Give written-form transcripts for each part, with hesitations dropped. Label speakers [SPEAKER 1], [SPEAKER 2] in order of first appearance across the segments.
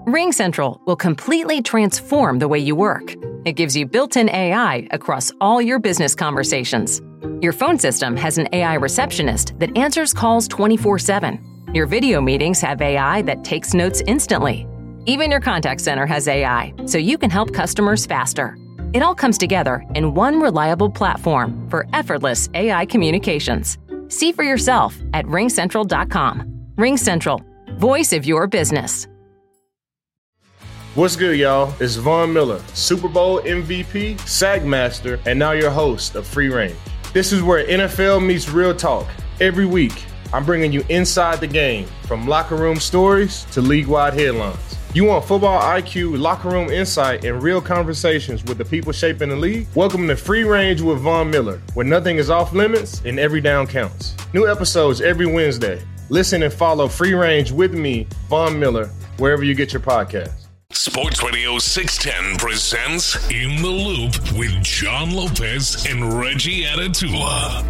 [SPEAKER 1] RingCentral will completely transform the way you work. It gives you built-in AI across all your business conversations. Your phone system has an AI receptionist that answers calls 24/7. Your video meetings have AI that takes notes instantly. Even your contact center has AI, so you can help customers faster. It all comes together in one reliable platform for effortless AI communications. See for yourself at ringcentral.com. RingCentral, voice of your business.
[SPEAKER 2] What's good, y'all? It's Von Miller, Super Bowl MVP, SAG Master, and now your host of Free Range. This is where NFL meets real talk. Every week, I'm bringing you inside the game, from locker room stories to league-wide headlines. You want football IQ, locker room insight, and real conversations with the people shaping the league? Welcome to Free Range with Von Miller, where nothing is off limits and every down counts. New episodes every Wednesday. Listen and follow Free Range with me, Von Miller, wherever you get your podcasts.
[SPEAKER 3] Sports Radio 610 presents In the Loop with John Lopez and Reggie Atatula.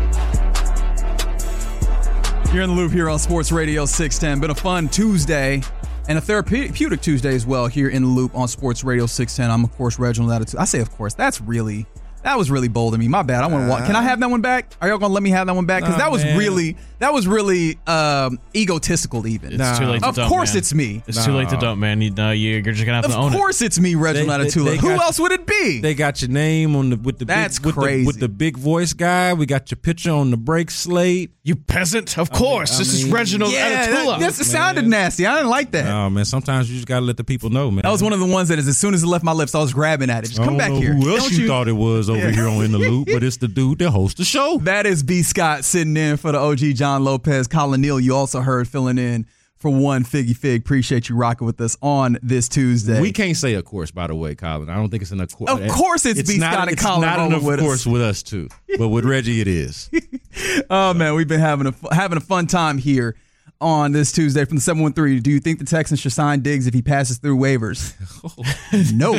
[SPEAKER 4] You're in the loop here on Sports Radio 610. Been a fun Tuesday and a therapeutic Tuesday as well here in the loop on Sports Radio 610. I'm, of course, Reginald Atatula. I say, of course, that was really bold of me. My bad. I want to. Can I have that one back? Are y'all gonna let me have that one back? Because that was really egotistical. Even
[SPEAKER 5] it's too late to dump,
[SPEAKER 4] of course,
[SPEAKER 5] man.
[SPEAKER 4] It's me.
[SPEAKER 5] It's too late to dump, man. You're just gonna have to own it.
[SPEAKER 4] Of course, it's me, Reginald Atatula. Who else would it be?
[SPEAKER 6] They got your name on with the big voice guy. We got your picture on the break slate.
[SPEAKER 5] You peasant. Of course, this is Reginald Atatula.
[SPEAKER 4] That sounded nasty. I didn't like that.
[SPEAKER 6] Oh man, sometimes you just gotta let the people know, man.
[SPEAKER 4] That was one of the ones that as soon as it left my lips, I was grabbing at it. Just come back here.
[SPEAKER 6] Who else you thought it was over here on In the Loop? But it's the dude that hosts the show.
[SPEAKER 4] That is B. Scott sitting in for the OG John Lopez. Colin Neal, you also heard filling in for one Figgy Fig. Appreciate you rocking with us on this Tuesday.
[SPEAKER 6] We can't say of course, by the way, Colin. I don't think it's an of course.
[SPEAKER 4] Of course it's B. Scott and Colin rolling with us.
[SPEAKER 6] It's not of course with us too. But with Reggie it is.
[SPEAKER 4] Oh man, we've been having a fun time here on this Tuesday from the 713. Do you think the Texans should sign Diggs if he passes through waivers? No.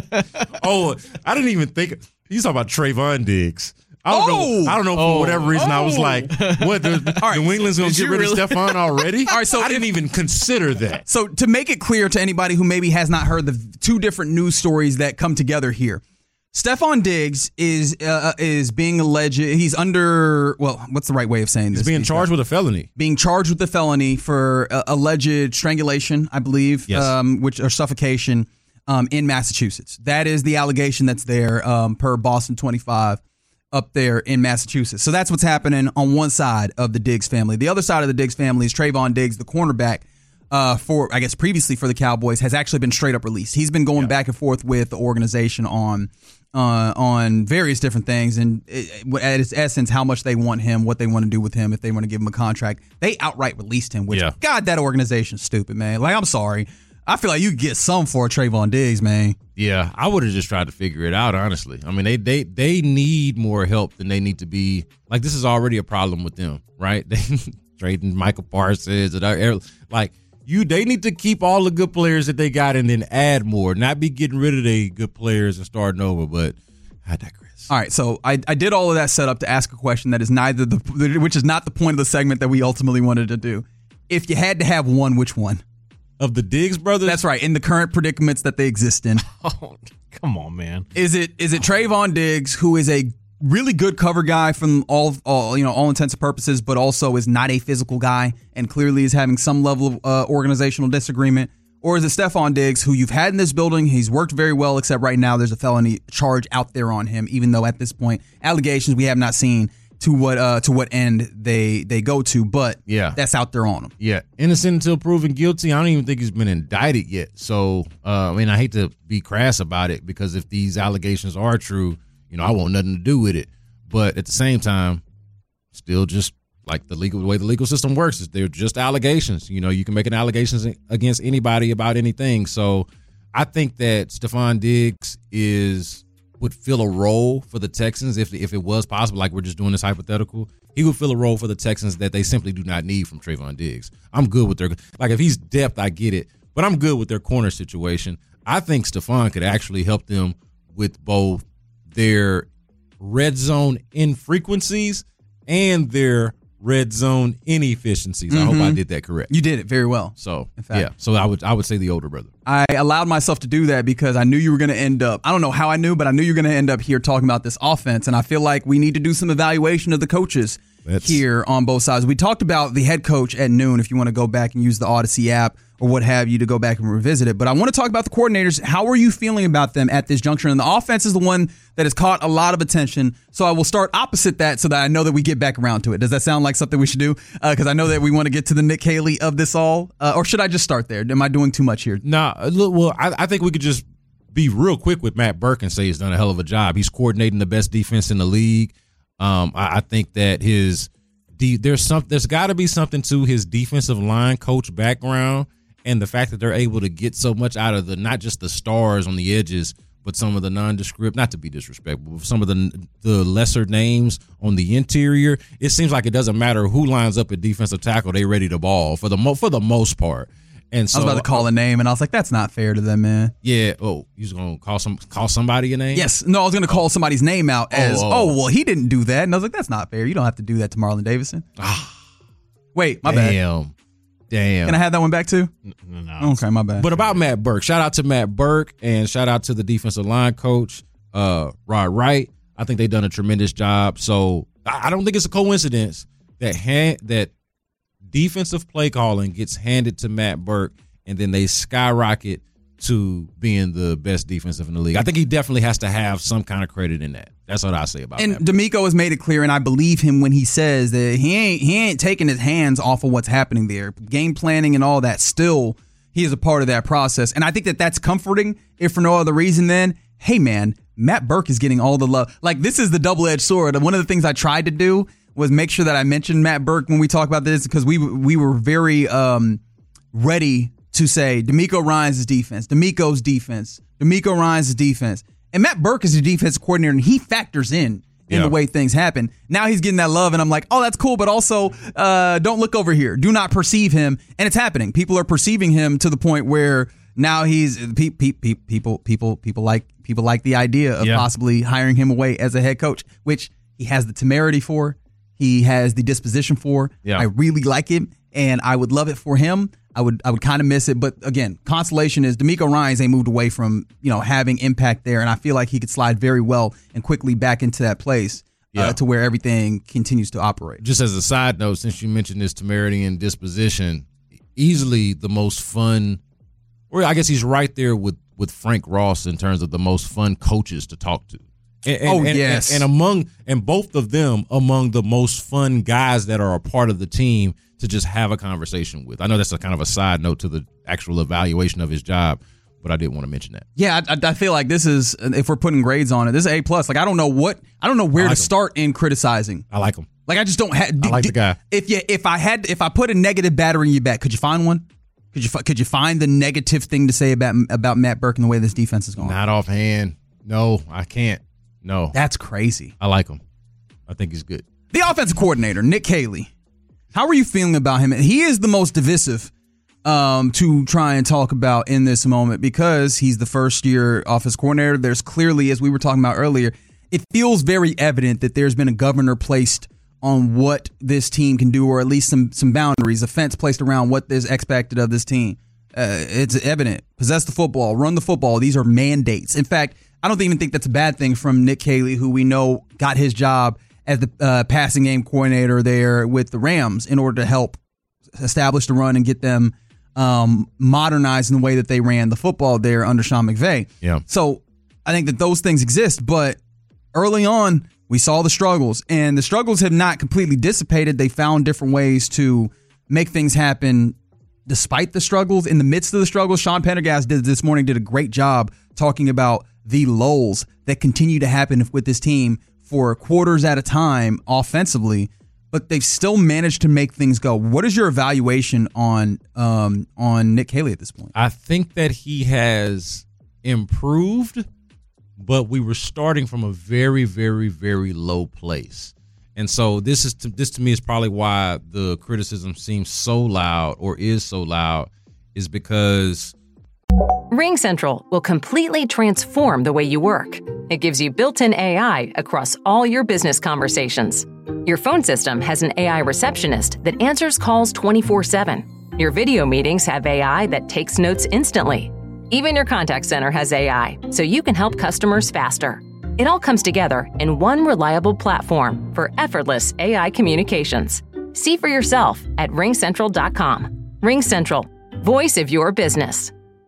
[SPEAKER 6] I didn't even think. You talking about Trayvon Diggs. I don't know for whatever reason I was like, what, New England's going to get rid of Stephon already? All right, so I didn't even consider that.
[SPEAKER 4] So to make it clear to anybody who maybe has not heard the two different news stories that come together here, Stephon Diggs is being alleged, he's under, well, what's the right way of saying this?
[SPEAKER 6] He's being charged with a felony.
[SPEAKER 4] Being charged with a felony for alleged strangulation, I believe,
[SPEAKER 6] yes.
[SPEAKER 4] Or suffocation in Massachusetts. That is the allegation that's there per Boston 25. Up there in Massachusetts. So that's what's happening on one side of the Diggs family. The other side of the Diggs family is Trayvon Diggs, the cornerback previously for the Cowboys, has actually been straight up released. He's been going back and forth with the organization on various different things, and at its essence, how much they want him, what they want to do with him, if they want to give him a contract. They outright released him, which, God, that organization's stupid, man. Like, I'm sorry. I feel like you get some for Trayvon Diggs, man.
[SPEAKER 6] Yeah, I would have just tried to figure it out, honestly. I mean, they need more help than they need to be. Like, this is already a problem with them, right? They trading Michael Parsons. They need to keep all the good players that they got and then add more, not be getting rid of the good players and starting over, but I digress.
[SPEAKER 4] All right, so I did all of that setup to ask a question that is which is not the point of the segment that we ultimately wanted to do. If you had to have one, which one?
[SPEAKER 6] Of the Diggs brothers?
[SPEAKER 4] That's right, in the current predicaments that they exist in.
[SPEAKER 5] Oh, come on, man.
[SPEAKER 4] Is it Trayvon Diggs, who is a really good cover guy from all intents and purposes, but also is not a physical guy and clearly is having some level of organizational disagreement? Or is it Stephon Diggs, who you've had in this building? He's worked very well, except right now there's a felony charge out there on him, even though at this point, allegations we have not seen to what end they go to, but that's out there on him.
[SPEAKER 6] Yeah, innocent until proven guilty. I don't even think he's been indicted yet. So, I hate to be crass about it because if these allegations are true, I want nothing to do with it. But at the same time, still just like the way the legal system works is they're just allegations. You can make an allegations against anybody about anything. So I think that Stephon Diggs would fill a role for the Texans if it was possible, like we're just doing this hypothetical. He would fill a role for the Texans that they simply do not need from Trayvon Diggs. I'm good with if he's depth, I get it, but I'm good with their corner situation. I think Stephon could actually help them with both their red zone infrequencies and their red zone inefficiencies. I hope I did that correct.
[SPEAKER 4] You did it very well.
[SPEAKER 6] So,
[SPEAKER 4] in fact.
[SPEAKER 6] yeah. So I would say the older brother.
[SPEAKER 4] I allowed myself to do that because I knew you were going to end up, I don't know how I knew, but I knew you were going to end up here talking about this offense. And I feel like we need to do some evaluation of the coaches here on both sides. We talked about the head coach at noon, if you want to go back and use the Odyssey app or what have you to go back and revisit it. But I want to talk about the coordinators. How are you feeling about them at this juncture? And the offense is the one that has caught a lot of attention. So I will start opposite that so that I know that we get back around to it. Does that sound like something we should do? Because I know that we want to get to the Nick Haley of this all. Or should I just start there? Am I doing too much here?
[SPEAKER 6] Nah, well, I think we could just be real quick with Matt Burke and say he's done a hell of a job. He's coordinating the best defense in the league. I think that there's got to be something to his defensive line coach background and the fact that they're able to get so much out of not just the stars on the edges, but some of the nondescript, not to be disrespectful, but some of the lesser names on the interior. It seems like it doesn't matter who lines up at defensive tackle, they ready to ball for the most part. And so
[SPEAKER 4] I was about to call a name, and I was like, that's not fair to them, man.
[SPEAKER 6] Yeah. Oh, you was going to call somebody a name?
[SPEAKER 4] Yes. No, I was going to call somebody's name out as, well, he didn't do that. And I was like, that's not fair. You don't have to do that to Marlon Davidson. Wait, my bad.
[SPEAKER 6] Damn.
[SPEAKER 4] Can I have that one back too?
[SPEAKER 5] No.
[SPEAKER 4] Okay, my bad.
[SPEAKER 6] But about Matt Burke, shout out to Matt Burke and shout out to the defensive line coach, Rod Wright. I think they've done a tremendous job. So I don't think it's a coincidence that defensive play calling gets handed to Matt Burke and then they skyrocket to being the best defensive in the league. I think he definitely has to have some kind of credit in that. That's what I say about that.
[SPEAKER 4] And D'Amico has made it clear, and I believe him when he says that he ain't taking his hands off of what's happening there. Game planning and all that, still, he is a part of that process. And I think that that's comforting, if for no other reason than, hey, man, Matt Burke is getting all the love. Like, this is the double-edged sword. One of the things I tried to do was make sure that I mentioned Matt Burke when we talk about this because we were very ready to say D'Amico Ryans' defense, D'Amico's defense, D'Amico Ryans' defense. And Matt Burke is the defensive coordinator, and he factors in the way things happen. Now he's getting that love, and I'm like, oh, that's cool, but also don't look over here. Do not perceive him. And it's happening. People are perceiving him to the point where now he's people like the idea of possibly hiring him away as a head coach, which he has the temerity for. He has the disposition for.
[SPEAKER 6] Yeah.
[SPEAKER 4] I really like it, and I would love it for him. I would kind of miss it, but again, consolation is D'Amico Ryans ain't moved away from having impact there, and I feel like he could slide very well and quickly back into that place to where everything continues to operate.
[SPEAKER 6] Just as a side note, since you mentioned this temerity and disposition, easily the most fun, or I guess he's right there with Frank Ross in terms of the most fun coaches to talk to.
[SPEAKER 4] Yes.
[SPEAKER 6] And both of them among the most fun guys that are a part of the team to just have a conversation with. I know that's a kind of a side note to the actual evaluation of his job, but I did want to mention that.
[SPEAKER 4] Yeah, I feel like this is, if we're putting grades on it, this is A+. Like I don't know where to start in criticizing.
[SPEAKER 6] I like him.
[SPEAKER 4] Like I just don't have.
[SPEAKER 6] I like the guy.
[SPEAKER 4] If I put a negative battery in your back, could you find one? Could you find the negative thing to say about Matt Burke and the way this defense is going?
[SPEAKER 6] Not offhand. No, I can't. No.
[SPEAKER 4] That's crazy.
[SPEAKER 6] I like him. I think he's good.
[SPEAKER 4] The offensive coordinator, Nick Haley. How are you feeling about him? He is the most divisive to try and talk about in this moment because he's the first-year offensive coordinator. There's clearly, as we were talking about earlier, it feels very evident that there's been a governor placed on what this team can do, or at least some boundaries, a fence placed around what is expected of this team. It's evident. Possess the football, run the football. These are mandates. In fact, I don't even think that's a bad thing from Nick Haley, who we know got his job as the passing game coordinator there with the Rams in order to help establish the run and get them modernized in the way that they ran the football there under Sean McVay.
[SPEAKER 6] Yeah.
[SPEAKER 4] So I think that those things exist, but early on we saw the struggles, and the struggles have not completely dissipated. They found different ways to make things happen despite the struggles. In the midst of the struggles, Sean Pendergast this morning did a great job talking about the lulls that continue to happen with this team for quarters at a time offensively, but they've still managed to make things go. What is your evaluation on Nick Haley at this point?
[SPEAKER 6] I think that he has improved, but we were starting from a very, very, very low place. And so this to me is probably why the criticism seems so loud, or is so loud, is because
[SPEAKER 1] RingCentral will completely transform the way you work. It gives you built-in AI across all your business conversations. Your phone system has an AI receptionist that answers calls 24/7. Your video meetings have AI that takes notes instantly. Even your contact center has AI, so you can help customers faster. It all comes together in one reliable platform for effortless AI communications. See for yourself at RingCentral.com. RingCentral, voice of your business.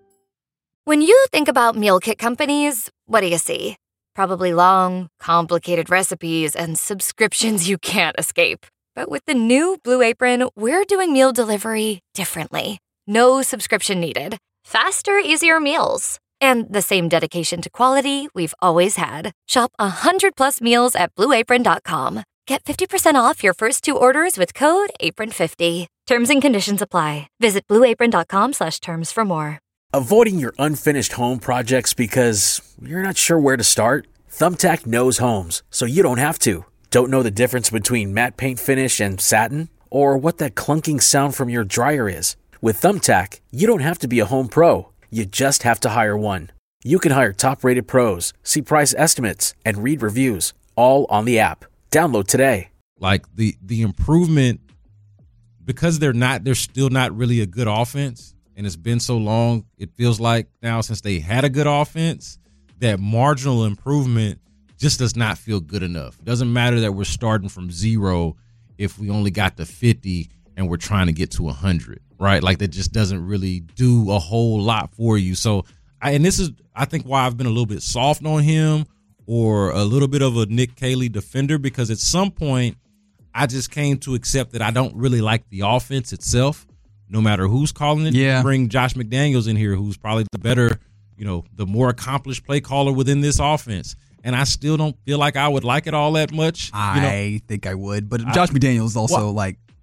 [SPEAKER 7] When you think about meal kit companies, what do you see? Probably long, complicated recipes and subscriptions you can't escape. But with the new Blue Apron, we're doing meal delivery differently. No subscription needed. Faster, easier meals. And the same dedication to quality we've always had. Shop 100+ meals at BlueApron.com. Get 50% off your first 2 orders with code APRON50. Terms and conditions apply. Visit BlueApron.com/terms for more.
[SPEAKER 8] Avoiding your unfinished home projects because you're not sure where to start? Thumbtack knows homes, so you don't have to. Don't know the difference between matte paint finish and satin? Or what that clunking sound from your dryer is? With Thumbtack, you don't have to be a home pro. You just have to hire one. You can hire top-rated pros, see price estimates, and read reviews, all on the app. Download today.
[SPEAKER 6] Like the improvement, because they're still not really a good offense. And it's been so long, it feels like now since they had a good offense, that marginal improvement just does not feel good enough. It doesn't matter that we're starting from 0 if we only got to 50 and we're trying to get to 100, right? Like that just doesn't really do a whole lot for you. So, this is, I think, why I've been a little bit soft on him or a little bit of a Nick Caley defender, because at some point I just came to accept that I don't really like the offense itself. No matter who's calling it,
[SPEAKER 4] yeah.
[SPEAKER 6] Bring Josh McDaniels in here, who's probably the better, the more accomplished play caller within this offense. And I still don't feel like I would like it all that much.
[SPEAKER 4] I think I would, but Josh McDaniels also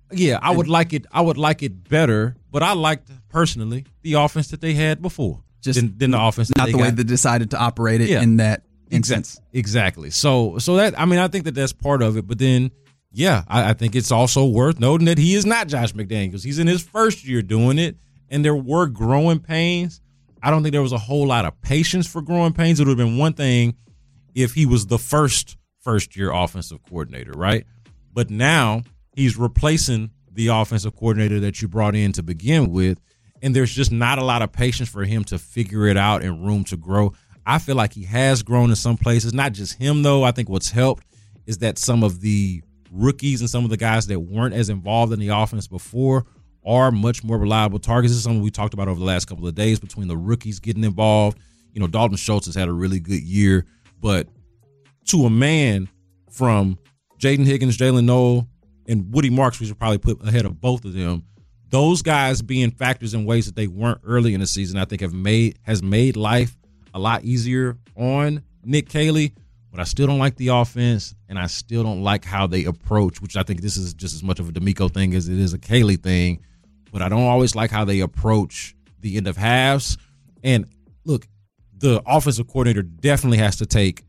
[SPEAKER 6] I would like it. I would like it better, but I liked personally the offense that they had before, than the offense.
[SPEAKER 4] Not the way they decided to operate it in that instance.
[SPEAKER 6] Exactly. So that I think that's part of it, but then. Yeah, I think it's also worth noting that he is not Josh McDaniels. He's in his first year doing it, and there were growing pains. I don't think there was a whole lot of patience for growing pains. It would have been one thing if he was the first-year offensive coordinator, right? But now he's replacing the offensive coordinator that you brought in to begin with, and there's just not a lot of patience for him to figure it out and room to grow. I feel like he has grown in some places. Not just him, though. I think what's helped is that some of the rookies and some of the guys that weren't as involved in the offense before are much more reliable targets. This is something we talked about over the last couple of days between the rookies getting involved. Dalton Schultz has had a really good year, but to a man from Jaden Higgins, Jalen Noel, and Woody Marks, we should probably put ahead of both of them, those guys being factors in ways that they weren't early in the season, I think has made life a lot easier on Nick Caley. But I still don't like the offense, and I still don't like how they approach, which I think this is just as much of a D'Amico thing as it is a Caley thing. But I don't always like how they approach the end of halves. And look, the offensive coordinator definitely has to take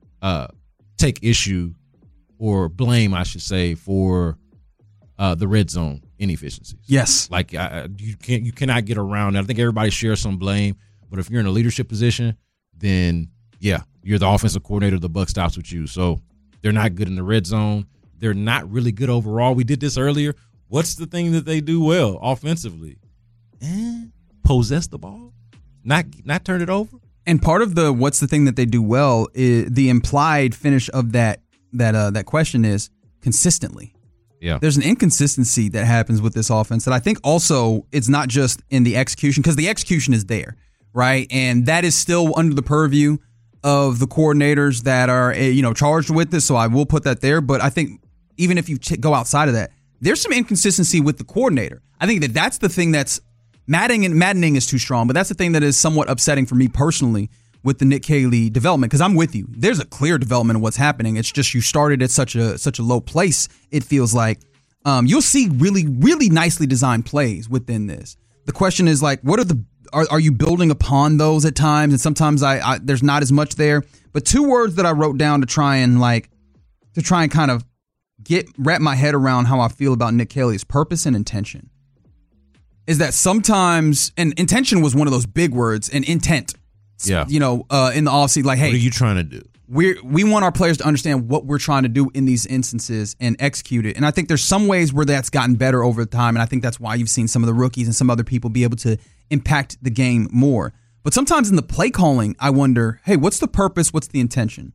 [SPEAKER 6] issue or blame, I should say, for the red zone inefficiencies.
[SPEAKER 4] Yes,
[SPEAKER 6] like you cannot get around it. I think everybody shares some blame, but if you're in a leadership position, then yeah. You're the offensive coordinator. The buck stops with you. So they're not good in the red zone. They're not really good overall. We did this earlier. What's the thing that they do well offensively? Possess the ball, not turn it over.
[SPEAKER 4] And part of what's the thing that they do well is the implied finish of that question is consistently.
[SPEAKER 6] Yeah,
[SPEAKER 4] there's an inconsistency that happens with this offense that I think also it's not just in the execution, because the execution is there, right, and that is still under the purview of the coordinators that are charged with this, so I will put that there. But I think even if you go outside of that, there's some inconsistency with the coordinator. I think that's the thing that's maddening is too strong, but that's the thing that is somewhat upsetting for me personally with the Nick Caley development, because I'm with you. There's a clear development of what's happening. It's just you started at such a low place, it feels like. You'll see really, really nicely designed plays within this. The question is, like, what are you building upon those at times? And sometimes there's not as much there. But 2 words that I wrote down to try and kind of wrap my head around how I feel about Nick Caley is purpose and intention. Is that sometimes, and intention was one of those big words, and intent.
[SPEAKER 6] Yeah.
[SPEAKER 4] In the offseason, like, hey,
[SPEAKER 6] what are you trying to do?
[SPEAKER 4] we want our players to understand what we're trying to do in these instances and execute it. And I think there's some ways where that's gotten better over time, and I think that's why you've seen some of the rookies and some other people be able to impact the game more. But sometimes in the play calling, I wonder, hey, what's the purpose? What's the intention?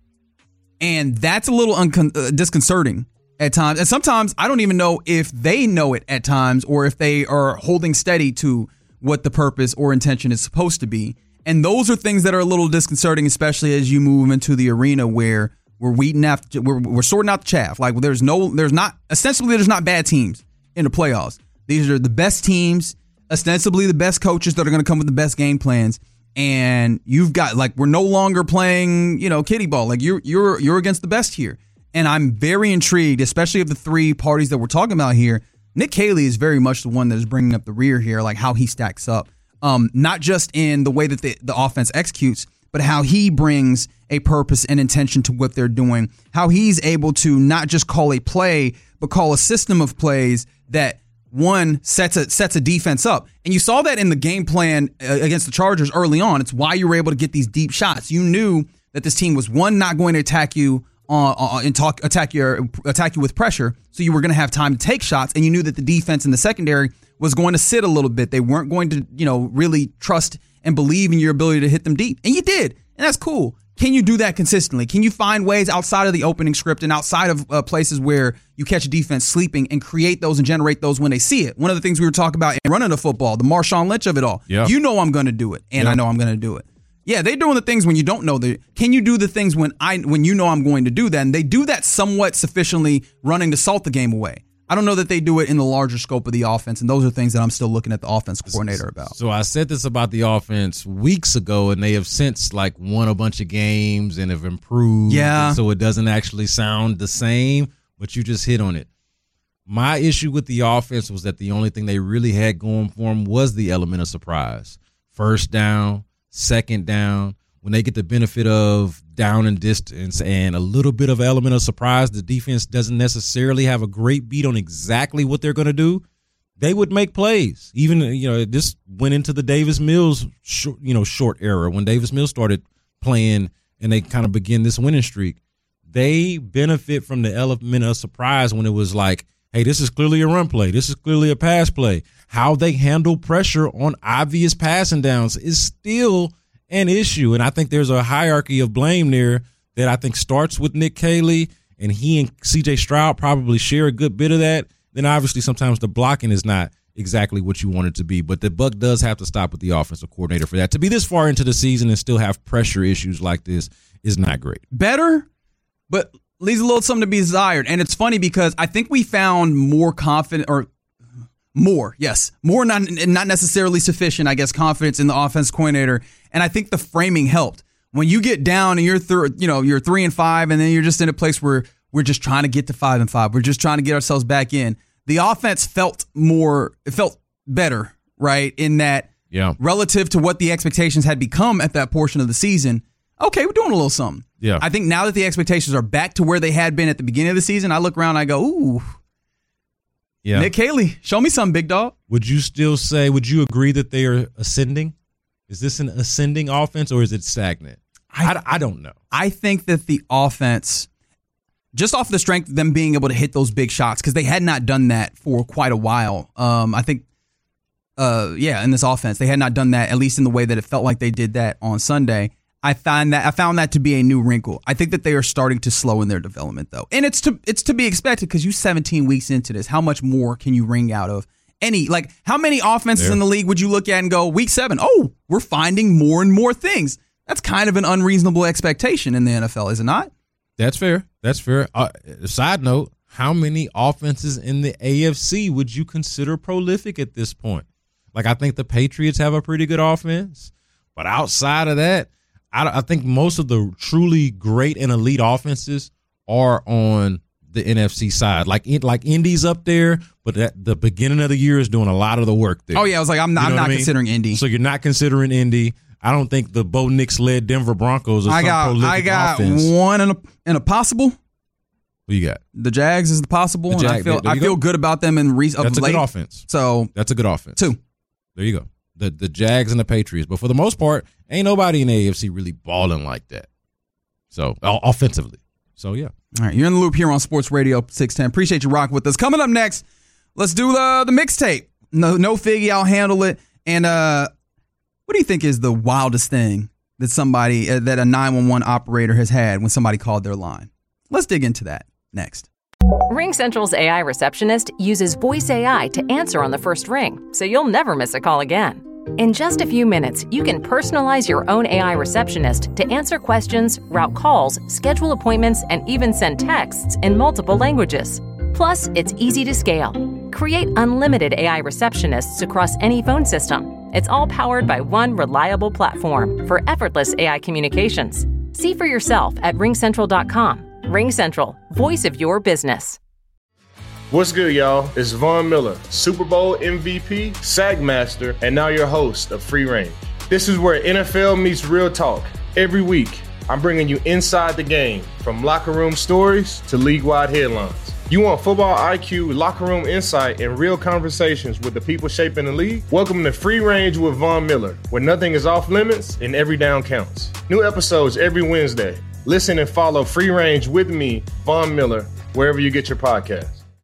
[SPEAKER 4] And that's a little disconcerting at times. And sometimes I don't even know if they know it at times or if they are holding steady to what the purpose or intention is supposed to be. And those are things that are a little disconcerting, especially as you move into the arena where we're we're sorting out the chaff. Like there's not bad teams in the playoffs. These are the best teams, ostensibly the best coaches that are going to come with the best game plans. And you've got we're no longer playing, kiddie ball. Like you're against the best here. And I'm very intrigued, especially of the three parties that we're talking about here. Nick Caley is very much the one that is bringing up the rear here, like how he stacks up. Not just in the way that the offense executes, but how he brings a purpose and intention to what they're doing. How he's able to not just call a play, but call a system of plays that one sets a defense up. And you saw that in the game plan against the Chargers early on. It's why you were able to get these deep shots. You knew that this team was, one, not going to attack you attack you with pressure, so you were going to have time to take shots, and you knew that the defense in the secondary was going to sit a little bit. They weren't going to, really trust and believe in your ability to hit them deep. And you did, and that's cool. Can you do that consistently? Can you find ways outside of the opening script and outside of places where you catch a defense sleeping and create those and generate those when they see it? One of the things we were talking about in running the football, the Marshawn Lynch of it all. Yep. You know I'm going to do it, and I know I'm going to do it. Yeah, they're doing the things when you don't know. Can you do the things when you know I'm going to do that? And they do that somewhat sufficiently running to salt the game away. I don't know that they do it in the larger scope of the offense, and those are things that I'm still looking at the offense coordinator about.
[SPEAKER 6] So I said this about the offense weeks ago, and they have since won a bunch of games and have improved.
[SPEAKER 4] Yeah.
[SPEAKER 6] So it doesn't actually sound the same, but you just hit on it. My issue with the offense was that the only thing they really had going for them was the element of surprise. First down, second down, when they get the benefit of down and distance and a little bit of element of surprise, the defense doesn't necessarily have a great beat on exactly what they're going to do. They would make plays. Even, this went into the Davis Mills, short era when Davis Mills started playing and they kind of begin this winning streak. They benefit from the element of surprise when it was like, hey, this is clearly a run play. This is clearly a pass play. How they handle pressure on obvious passing downs is still an issue. And I think there's a hierarchy of blame there that I think starts with Nick Caley, and he and C.J. Stroud probably share a good bit of that. Then obviously sometimes the blocking is not exactly what you want it to be. But the buck does have to stop with the offensive coordinator for that. To be this far into the season and still have pressure issues like this is not great.
[SPEAKER 4] Better, but leaves a little something to be desired. And it's funny because I think we found more confident or more not necessarily sufficient, I guess, confidence in the offense coordinator. And I think the framing helped. When you get down and you're 3-5, and then you're just in a place where we're just trying to get to 5-5. We're just trying to get ourselves back in. The offense felt better, right? In that, relative to what the expectations had become at that portion of the season. Okay, we're doing a little something.
[SPEAKER 6] Yeah.
[SPEAKER 4] I think now that the expectations are back to where they had been at the beginning of the season, I look around and I go, ooh. Yeah. Nick Caley, show me something, big dog.
[SPEAKER 6] Would you agree that they are ascending? Is this an ascending offense or is it stagnant? I don't know.
[SPEAKER 4] I think that the offense, just off the strength of them being able to hit those big shots, because they had not done that for quite a while. I think, in this offense, they had not done that, at least in the way that it felt like they did that on Sunday. I found that to be a new wrinkle. I think that they are starting to slow in their development, though. And it's to be expected because you 17 weeks into this. How much more can you wring out of how many offenses in the league would you look at and go, week 7, oh, we're finding more and more things? That's kind of an unreasonable expectation in the NFL, is it not?
[SPEAKER 6] That's fair. Side note, how many offenses in the AFC would you consider prolific at this point? I think the Patriots have a pretty good offense. But outside of that, I think most of the truly great and elite offenses are on the NFC side. Like Indy's up there, but at the beginning of the year is doing a lot of the work there.
[SPEAKER 4] Oh, yeah. I was like, I'm not considering Indy.
[SPEAKER 6] So you're not considering Indy. I don't think the Bo Nix-led Denver Broncos are prolific offense.
[SPEAKER 4] I got one and a possible.
[SPEAKER 6] Who you got?
[SPEAKER 4] The Jags is the possible. I feel good about them in
[SPEAKER 6] That's a good offense.
[SPEAKER 4] So
[SPEAKER 6] that's a good offense.
[SPEAKER 4] 2.
[SPEAKER 6] There you go. The Jags and the Patriots. But for the most part, ain't nobody in the AFC really balling like that. So offensively. So yeah.
[SPEAKER 4] All right, you're in the loop here on Sports Radio 610. Appreciate you rocking with us. Coming up next, let's do the mixtape. No Figgy, I'll handle it. And what do you think is the wildest thing that that a 911 operator has had when somebody called their line? Let's dig into that next.
[SPEAKER 1] RingCentral's AI receptionist uses voice AI to answer on the first ring, so you'll never miss a call again. In just a few minutes, you can personalize your own AI receptionist to answer questions, route calls, schedule appointments, and even send texts in multiple languages. Plus, it's easy to scale. Create unlimited AI receptionists across any phone system. It's all powered by one reliable platform for effortless AI communications. See for yourself at ringcentral.com. RingCentral, voice of your business.
[SPEAKER 2] What's good, y'all? It's Von Miller, Super Bowl MVP, SAG Master, and now your host of Free Range. This is where NFL meets real talk. Every week, I'm bringing you inside the game, from locker room stories to league-wide headlines. You want football IQ, locker room insight, and real conversations with the people shaping the league? Welcome to Free Range with Von Miller, where nothing is off limits and every down counts. New episodes every Wednesday. Listen and follow Free Range with me, Von Miller, wherever you get your podcasts.